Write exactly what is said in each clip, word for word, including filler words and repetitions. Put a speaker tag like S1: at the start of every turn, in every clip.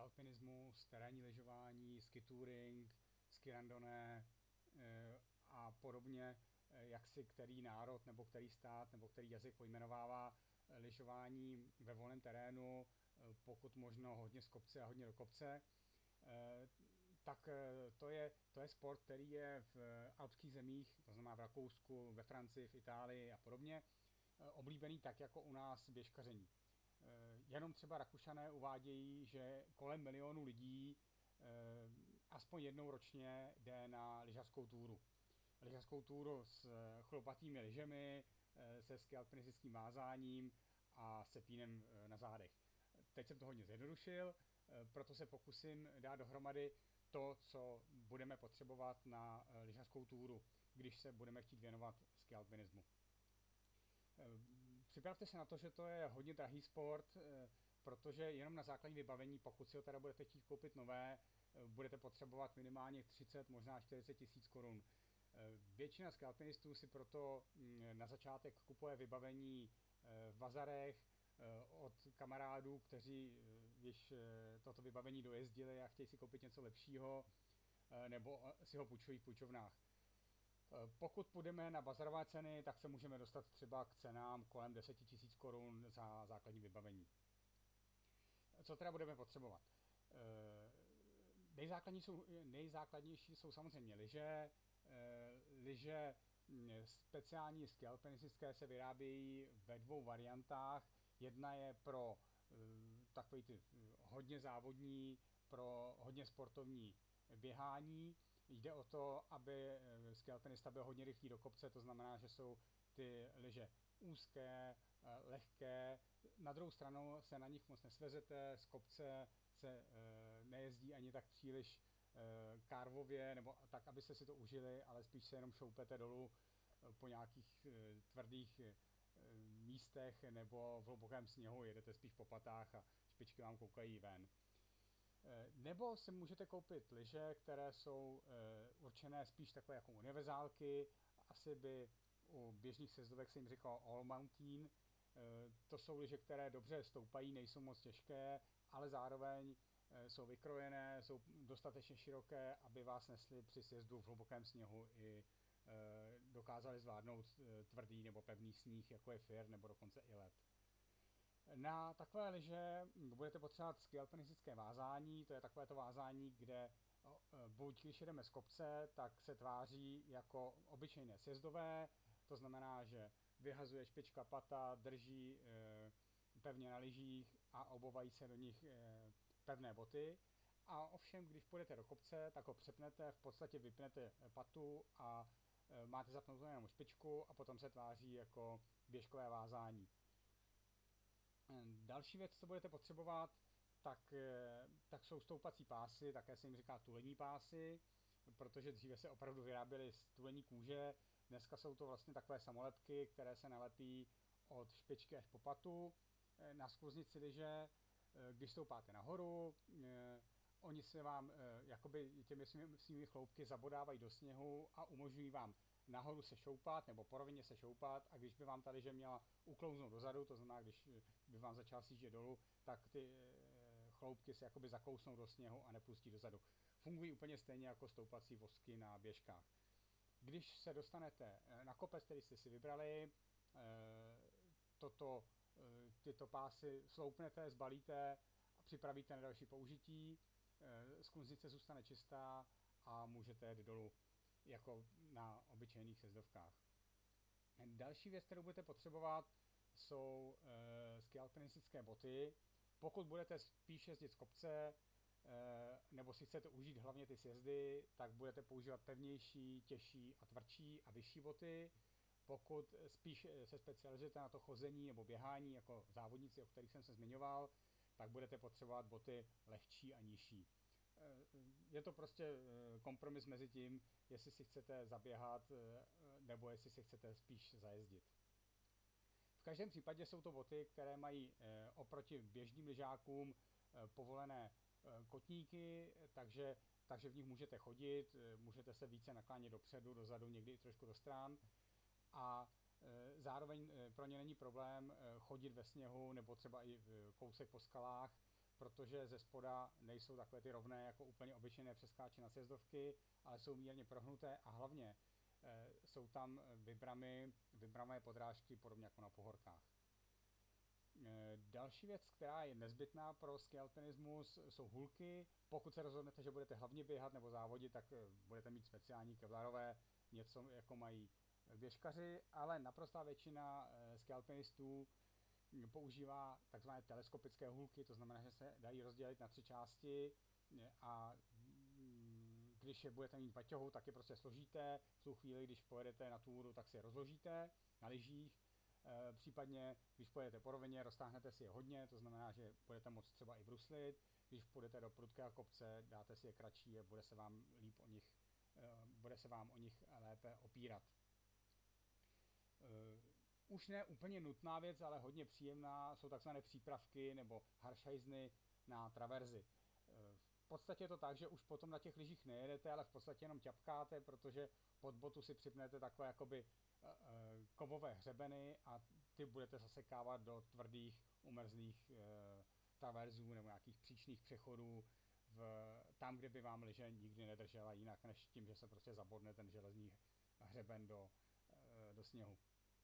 S1: alpinismus, terénní lyžování, ski touring, ski randonnée a podobně, jak si který národ nebo který stát nebo který jazyk pojmenovává lyžování ve volném terénu, pokud možno hodně z kopce a hodně do kopce, tak to je, to je sport, který je v alpských zemích, to znamená v Rakousku, ve Francii, v Itálii a podobně, oblíbený tak jako u nás běžkaření. Jenom třeba Rakušané uvádějí, že kolem milionu lidí aspoň jednou ročně jde na lyžařskou túru. Lyžařskou túru s chlopatými lyžemi, se skialpinistickým vázáním a se pínem na zádech. Teď jsem to hodně zjednodušil, proto se pokusím dát dohromady to, co budeme potřebovat na lyžařskou túru, když se budeme chtít věnovat skialpinismu. Připravte se na to, že to je hodně drahý sport, protože jenom na základní vybavení, pokud si ho teda budete chtít koupit nové, budete potřebovat minimálně třicet, možná čtyřicet tisíc korun. Většina skialpinistů si proto na začátek kupuje vybavení v bazarech od kamarádů, kteří již toto vybavení dojezdili a chtějí si koupit něco lepšího, nebo si ho půjčují v půjčovnách. Pokud půjdeme na bazarové ceny, tak se můžeme dostat třeba k cenám kolem deset tisíc korun za základní vybavení. Co teda budeme potřebovat? Nejzákladnější jsou, nejzákladnější jsou samozřejmě lyže. Lyže speciální skialpinistické se vyrábějí ve dvou variantách. Jedna je pro takový ty hodně závodní, pro hodně sportovní běhání. Jde o to, aby skialpinista byl hodně rychlý do kopce, to znamená, že jsou ty lyže úzké, lehké. Na druhou stranu se na nich moc nesvezete, z kopce se nejezdí ani tak příliš kárvově, nebo tak, abyste si to užili, ale spíš se jenom šoupete dolů po nějakých tvrdých místech nebo v hlubokém sněhu, jedete spíš po patách a špičky vám koukají ven. Nebo si můžete koupit lyže, které jsou určené spíš takové jako univerzálky, asi by u běžných sjezdovek se jim říkalo all mountain. To jsou lyže, které dobře stoupají, nejsou moc těžké, ale zároveň jsou vykrojené, jsou dostatečně široké, aby vás nesly při sjezdu v hlubokém sněhu i dokázali zvládnout tvrdý nebo pevný sníh, jako je fyr nebo dokonce i led. Na takové lyže budete potřebovat skialpinistické vázání, to je takové to vázání, kde buď když jedeme z kopce, tak se tváří jako obyčejné sjezdové, to znamená, že vyhazuje špička pata, drží e, pevně na lyžích a obovají se do nich e, pevné boty. A ovšem, když půjdete do kopce, tak ho přepnete, v podstatě vypnete patu a e, máte zapnutou jenom špičku a potom se tváří jako běžkové vázání. Další věc, co budete potřebovat, tak, tak jsou stoupací pásy, také se jim říká tulení pásy, protože dříve se opravdu vyráběly z tulení kůže, dneska jsou to vlastně takové samolepky, které se nalepí od špičky až po patu na skluznici lyže. Když stoupáte nahoru, oni se vám jakoby těmi svými chloupky zabodávají do sněhu a umožňují vám nahoru se šoupat nebo po rovině se šoupat, a když by vám ta lyže měla uklouznout dozadu, to znamená, když by vám začala sjíždět dolů, tak ty chloupky se jakoby zakousnou do sněhu a nepustí dozadu. Fungují úplně stejně jako stoupací vozky na běžkách. Když se dostanete na kopec, který jste si vybrali, toto, tyto pásy sloupnete, zbalíte a připravíte na další použití, skluznice zůstane čistá a můžete jet dolů jako na obyčejných sjezdovkách. Další věc, kterou budete potřebovat, jsou e, skialpinistické boty. Pokud budete spíš jezdit z kopce, e, nebo si chcete užít hlavně ty sjezdy, tak budete používat pevnější, těžší a tvrdší a vyšší boty. Pokud spíš se specializujete na to chození nebo běhání, jako závodníci, o kterých jsem se zmiňoval, tak budete potřebovat boty lehčí a nižší. Je to prostě kompromis mezi tím, jestli si chcete zaběhat, nebo jestli si chcete spíš zajezdit. V každém případě jsou to boty, které mají oproti běžným lyžákům povolené kotníky, takže, takže v nich můžete chodit, můžete se více naklánět dopředu, dozadu, někdy i trošku do stran. A zároveň pro ně není problém chodit ve sněhu nebo třeba i kousek po skalách, protože ze spoda nejsou takové ty rovné jako úplně obyčejné přeskáče na sjezdovky, ale jsou mírně prohnuté a hlavně e, jsou tam vybramy, vybramé podrážky podobně jako na pohorkách. E, další věc, která je nezbytná pro ski alpinismus, jsou hulky. Pokud se rozhodnete, že budete hlavně běhat nebo závodit, tak budete mít speciální kevlarové, něco jako mají běžkaři, ale naprostá většina e, ski alpinistů používá takzvané teleskopické hůlky, to znamená, že se dají rozdělit na tři části a když je budete mít baťohu, tak je prostě složíte. V tu chvíli, když pojedete na túru, tak si je rozložíte na lyžích. E, případně, když pojedete po rovině, roztáhnete si je hodně, to znamená, že budete moct třeba i bruslit. Když půjdete do prudkého kopce, dáte si je kratší a bude se vám líp o nich, e, bude se vám o nich lépe opírat. E, Už ne úplně nutná věc, ale hodně příjemná, jsou takzvané přípravky nebo haršajzny na traverzy. V podstatě je to tak, že už potom na těch lyžích nejedete, ale v podstatě jenom ťapkáte, protože pod botu si připnete takové jakoby kovové hřebeny a ty budete zasekávat do tvrdých umrzlých traverzů nebo nějakých příčných přechodů v, tam, kde by vám lyže nikdy nedržela jinak, než tím, že se prostě zabodne ten železný hřeben do, do sněhu.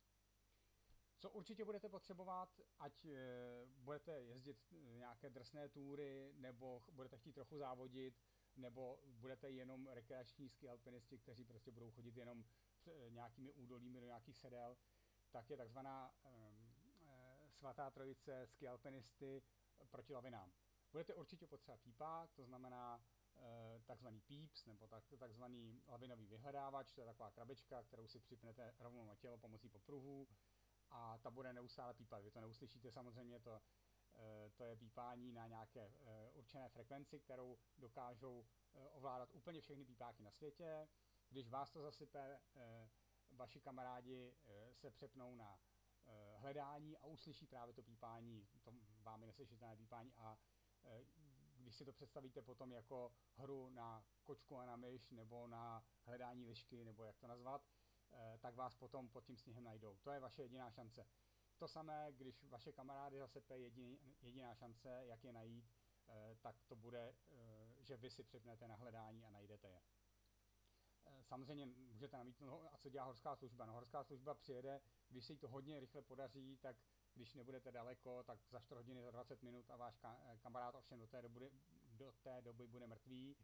S1: Co určitě budete potřebovat, ať e, budete jezdit nějaké drsné túry, nebo budete chtít trochu závodit, nebo budete jenom rekreační ski alpinisti, kteří prostě budou chodit jenom e, nějakými údolími do nějakých sedel, tak je takzvaná e, e, svatá trojice ski alpinisty proti lavinám. Budete určitě potřebovat pípák, to znamená e, takzvaný píps, nebo tak, takzvaný lavinový vyhledávač, to je taková krabička, kterou si připnete rovnou na tělo pomocí popruhů, a ta bude neustále pípat. Vy to neuslyšíte samozřejmě, to, to je pípání na nějaké určené frekvenci, kterou dokážou ovládat úplně všechny pípáky na světě. Když vás to zasype, vaši kamarádi se přepnou na hledání a uslyší právě to pípání, to vámi neslyšitelné pípání a když si to představíte potom jako hru na kočku a na myš nebo na hledání lišky, nebo jak to nazvat, tak vás potom pod tím sněhem najdou. To je vaše jediná šance. To samé, když vaše kamarády zasepe jediný, jediná šance, jak je najít, tak to bude, že vy si připnete na hledání a najdete je. Samozřejmě můžete namítnout, a co dělá horská služba. No, horská služba přijede, když se jí to hodně rychle podaří, tak když nebudete daleko, tak za čtyři hodiny, za dvacet minut a váš kamarád ovšem do té doby, do té doby bude mrtvý.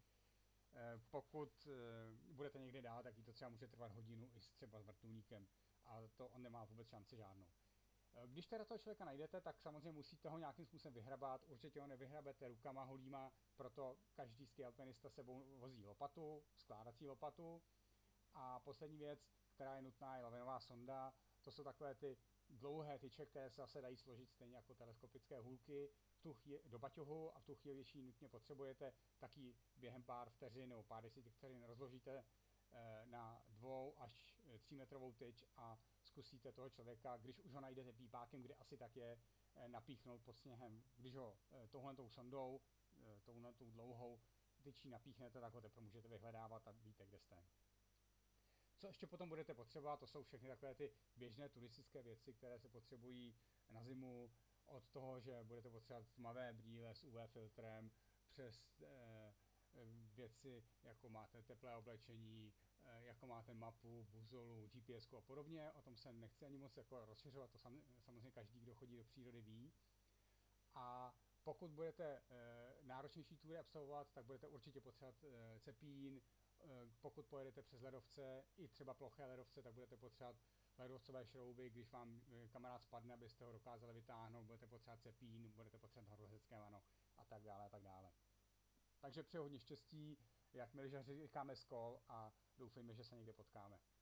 S1: Pokud budete někde dál, tak jí to třeba může trvat hodinu i třeba s vrtulníkem a to on nemá vůbec šanci žádnou. Když teda toho člověka najdete, tak samozřejmě musíte ho nějakým způsobem vyhrabat, určitě ho nevyhrabete rukama holýma, proto každý ski alpinista sebou vozí lopatu, skládací lopatu. A poslední věc, která je nutná, je lavinová sonda, to jsou takové ty dlouhé tyče, které se zase dají složit stejně jako teleskopické hůlky tu chvíli, do baťohu a v tu chvíli, když ji nutně potřebujete, tak ji během pár vteřin nebo pár desítek vteřin rozložíte eh, na dvou až třímetrovou tyč a zkusíte toho člověka, když už ho najdete pípákem, kde asi tak je, eh, napíchnout pod sněhem. Když ho eh, touhletou sondou, eh, touhletou dlouhou tyčí napíchnete, tak ho teprve můžete vyhledávat a víte, kde jste. Co ještě potom budete potřebovat, to jsou všechny takové ty běžné turistické věci, které se potřebují na zimu, od toho, že budete potřebovat tmavé brýle s U V filtrem, přes eh, věci, jako máte teplé oblečení, eh, jako máte mapu, buzolu, G P S ku a podobně. O tom se nechci ani moc jako rozšiřovat, to sam, samozřejmě každý, kdo chodí do přírody, ví. A pokud budete eh, náročnější túry absolvovat, tak budete určitě potřebovat eh, cepín. Pokud pojedete přes ledovce, i třeba ploché ledovce, tak budete potřebovat ledovcové šrouby, když vám kamarád spadne, abyste ho dokázali vytáhnout, budete potřebovat cepín, budete potřebovat horolezecké lano a tak dále a tak dále. Takže přeji hodně štěstí, jak my lyžaři říkáme skol a doufejme, že se někde potkáme.